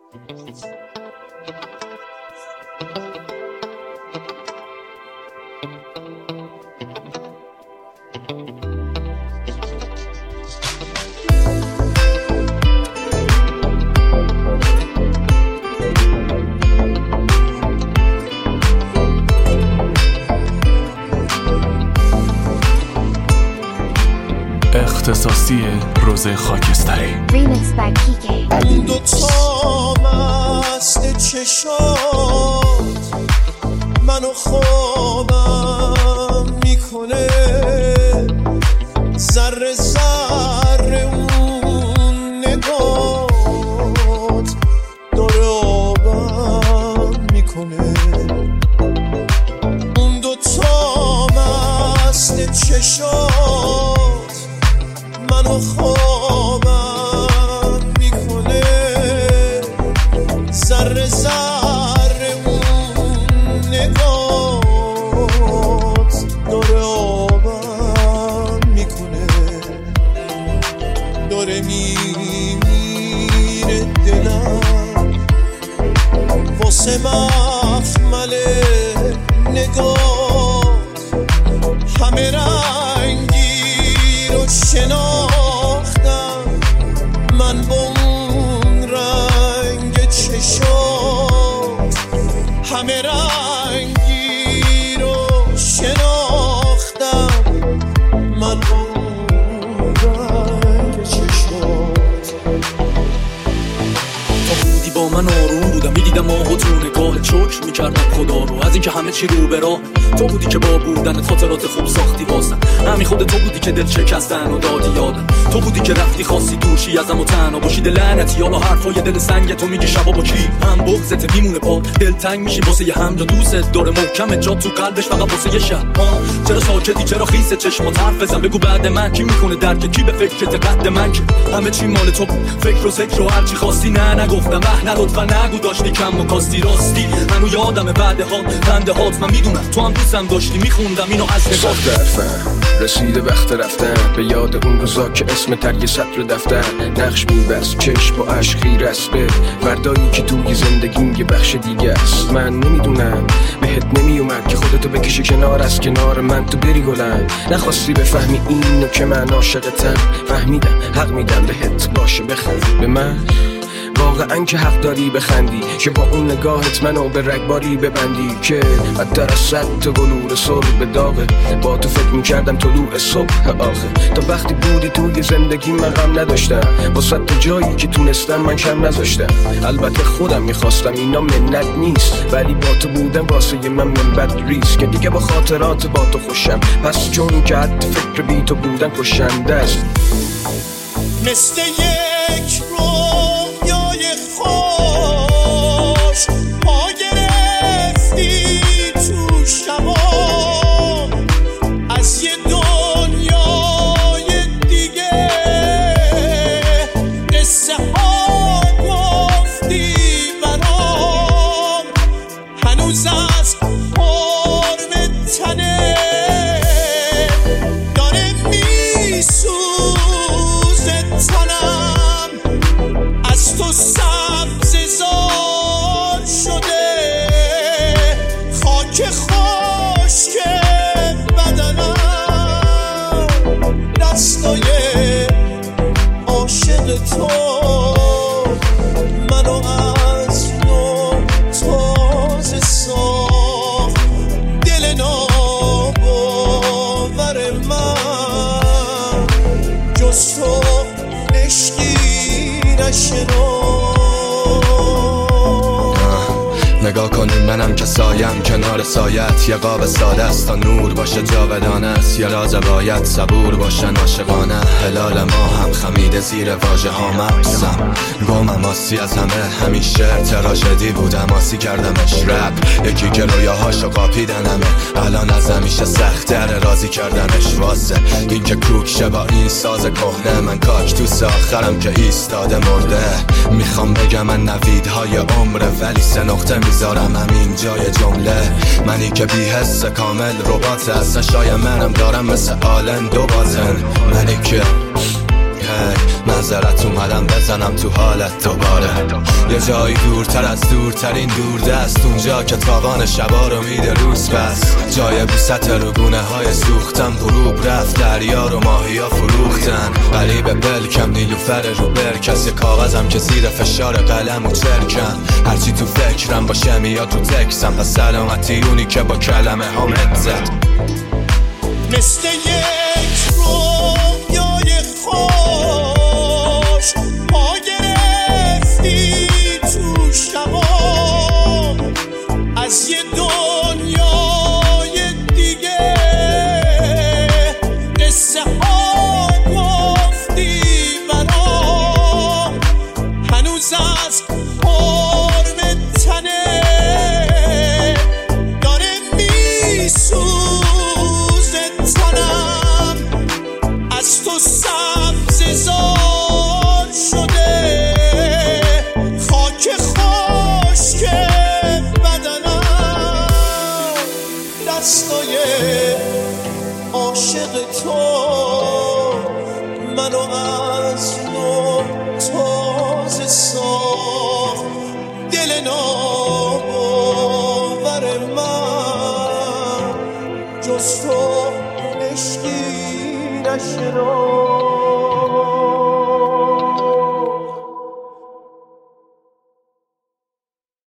اختصاصی روزه خاکستری. اون دوتا مست چشات منو خوابم میکنه، ذره ذره اون نگات داره آبم میکنه. اون دوتا مست چشات منو خوابم میکنه، ذره ذره اون نگات داره آبم میکنه. داره میمیره دلم واسه مخمل نگات، همه رنگی رو شناختم من با اون رنگ چشات، همه رنگی رو شناختم من با اون رنگ چشات. تا بودی با من آروم بودم، میدیدم آهو تو نگاهت، شکر میکردم خدا رو از اینکه همه چی رو به راه. تو بودی که با بودنت خاطرات خوب ساختی واسم، همین خود تو بودی که دل شکستن و دادی یادم. تو بودی که رفتی خواستی دورشی ازم و تنها باشی، دل لعنتی حالا حرفای دل سنگ تو میگی شبا با کی هم بغضت میمونه پا، دل تنگ میشی واسه یه هم جا دوست داره محکم جا تو قلبش فقط واسه یه شب. چرا ساکتی چرا خیسه چشمات حرف بزن، بگو بعد من کی میکنه درک، کی به فکرت قد من که همه چی مال تو فکر و ذکر و هر چی خواستی. نه نگفتم نه لطفا نگو داشتی کم و کاستی راستی، منو یادم بعدها خنده هات من میدونم تو هم دوستم داشتی، میخوندم اینو از نگاه درفم رسیده وقت رفتن به یاد اون روزا که اسم تر یه سطر دفتر نقش میبست چشم با عشق خیره است به فردایی که توی زندگیم یه بخش دیگه است. من نمیدونم بهت نمیومد که خودتو بکشی کنار از کنار من تو بری گلم، نخواستی بفهمی اینو که من عاشقتم، فهمیدم حق میدم بهت باشه بخند به من، واقعا که حق داری بخندی که با اون نگاهت منو به رگباری ببندی که بدتر از صد تا بلور صبح به داغه. با تو فکر میکردم طلوع صبح آخه، تا وقتی بودی توی زندگی من غم نداشتم، با صد تا جایی که تونستم من کم نذاشتم. البته خودم میخواستم اینا منت نیست، ولی با تو بودم واسه من منبت ریست که دیگه با خاطرات با تو خوشم، پس چون که حد فکر بی تو بودن کشنده است. مثل یک رویای خوش پا گرفتی تو شبام، از یه دنیای دیگه قصه ها گفتی برام، هنوز از قرب تنه داره میسوزه تنم، از تو سبززار شده خاک خشک بدنم، دستای عاشق تو منو از نو تازه ساخت، دل ناباور من جز تو عشقی نشناخت. نگاه کنی منم که سایم کنار سایت، یه قاب ساده است تا نور باشه جاودانه است، یه راز باید صبور باشن عاشقانه، هلال ما هم خمیده زیر واژه ها مقصم گمم آسی از همه، همیشه تراژدی بودم آسی کردمش رپ، یکی که رویاهاشو قاپیدن همه، الان از همیشه سخت‌تر راضی کردنش واسه این که کوک شه با این ساز کهنه، من کاکتوس آخرم که ایستاده مرده، میخوام بگم من نویدهای عمره ولی سه نقطه میذارم همین جای جمله، منی که بی حس کامل ربات از نشای منم دارم مثل آلن دو بازن، منی که نظرت اومدم بزنم تو حالت دوباره. یه جایی دورتر از دورترین دوردست، اونجا که تابان شبا رو میده روز پس. جای بوست روگونه های سوختم، غروب رفت دریا رو ماهیا فروختن. قریب بلکم نیلوفر رو برکس، یه کاغذم که زیر فشار قلم و چرکن. هرچی تو فکرم باشه میاد رو تکسم، پس سلامتی اونی که با کلمه هم زد. مثل یک رویای خوش پا گرفتی تو شبا، از یه دنیای دیگه قصه ها گفتی برام. هنوز از قرم تنه داره میسوزه تنم، از تو سبززار شده خاک خشک بدنم. دستای عاشق تو منو از نو تازه ساخت. دل ناباور من جز تو عشقی نشناخت.